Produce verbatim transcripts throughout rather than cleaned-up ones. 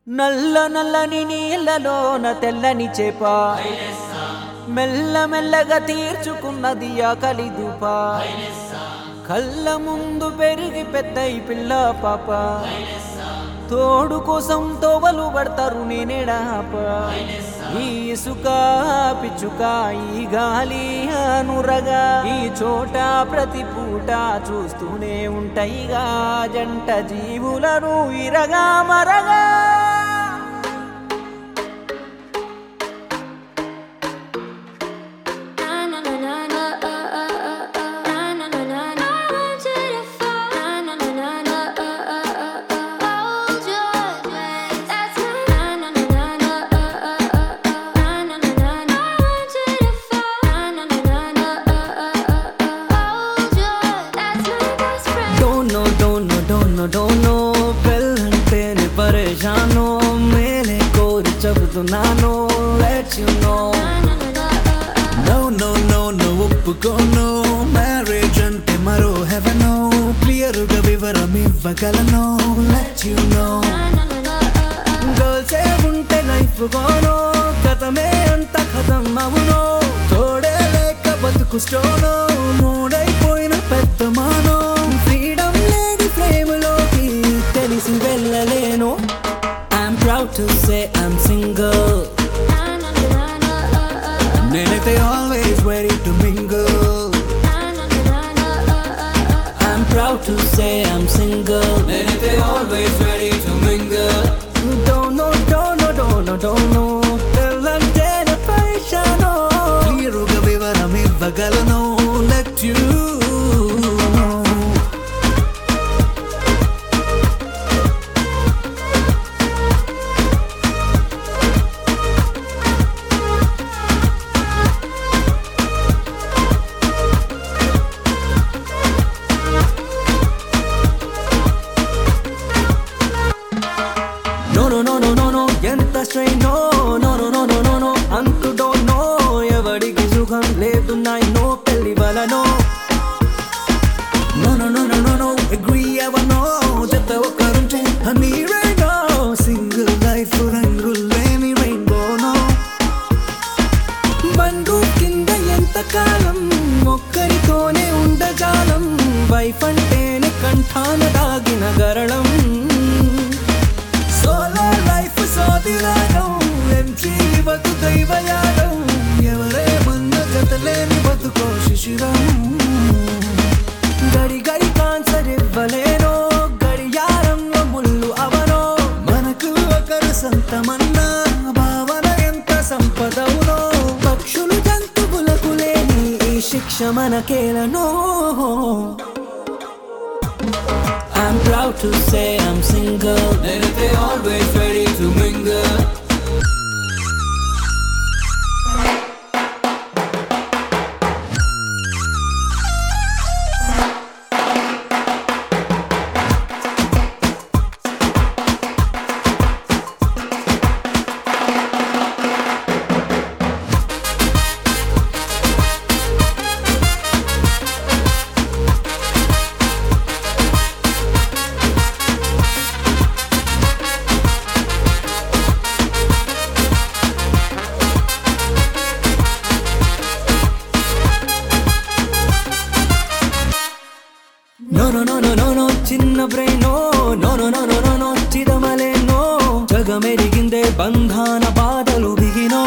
నల్ల నల్లని నీళ్ళలోన తెల్లని చేప మెల్ల మెల్లగా తీర్చుకున్నది ఆకలి దూప కళ్ళ ముందు పెరిగి పెద్దయి పిల్ల పాప తోడు కోసం తోవలు పడతారు నేనేడాప ఈ ఇసుక పిచ్చుక ఈ గాలి అనురగా ఈ చోట ప్రతి పూట చూస్తూనే ఉంటాయిగా జంట జీవులను ఇరగా మరగా డోనో పెళ్ళంటేనే పరేషాను మేలే కోరి చెబుతున్నాను let you know no no no no ఒప్పుకోను మ్యారేజ్ అంటే మరో హెవెనో క్లియర్గా వివరం ఇవ్వగలను లెట్ యు నో గర్ల్స్ ఏ ఉంటే లైఫ్ గోనో గతమే అంత ఖతం అవునో తోడే లేక బతుకు స్టోనో మూడైపోయిన పెద్ద మానో ఫ్రీడమ్ లేని ఫ్లేమ్ లోకి తెలిసి వెళ్ళలేను I'm proud to say I'm single నేనైతే always ready to mingle I'm proud to say I'm single నేనైతే always ready to mingle Don't know, don't know, don't know, don't know తెల్లంటేనే పైషాను క్లియర్గా వివరం ఇవ్వగలను let you know No no no no no no ఎంత strain no no no no no no no అంతు don't know ఎవడికి సుఖం లేదు no పెళ్లి వలనో No no no no no no agree ever no జత ఒక్కరుంటే నీరే no సింగిల్ లైఫ్ రంగులేని రెయిన్బో no బండు కింద ఎంత కాలం ఒక్కరితోనే ఉండజాలం వైఫ్ అంటేనే కంఠాన దాగిన గరళం సోలో లైఫ్ సోదిరాగం ఎంచి బతు దైవయాగం ఎవరే మన్న జతలేని బతుకో శిశిరం గడి గడి కాన్సర్ ఇవ్వలేనో గడియారంలో ముళ్ళు అవనో మనకు ఒకరు సంతమన్నా భావన ఎంత సంపదవునో పక్షులు జంతువులకు లేని ఈ శిక్ష మనకేలనో I'm proud to say I'm single నేనైతే always ready to mingle No no no no no no చిన్న brain no no no no no no no చిదమలే no జగమెరిగిందే బంధాన బాధలు బిగినో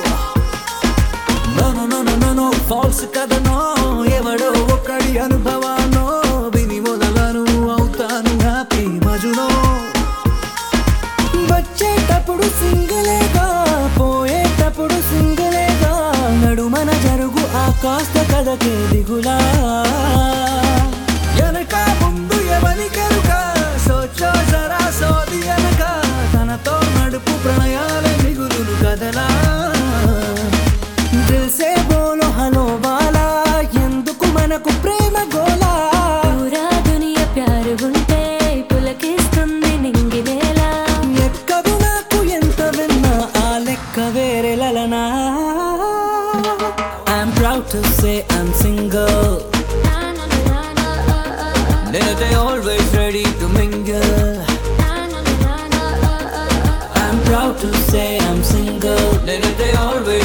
No no no no no no false కథనో ఎవడో ఒక్కడి అనుభవానో విని మొదలను అవుతాను హ్యాపీ మజునో వచ్చేటప్పుడు సింగిలేగా పోయేటప్పుడు సింగిలేగా నడుమన జరుగు ఆ కాస్త కథకే దిగులా వెనక ముందు ఎవరి కరుక సోచో జరా సోది వెనక తనతో నడుపు ప్రణయాలే proud to say I'm single. నేనైతే always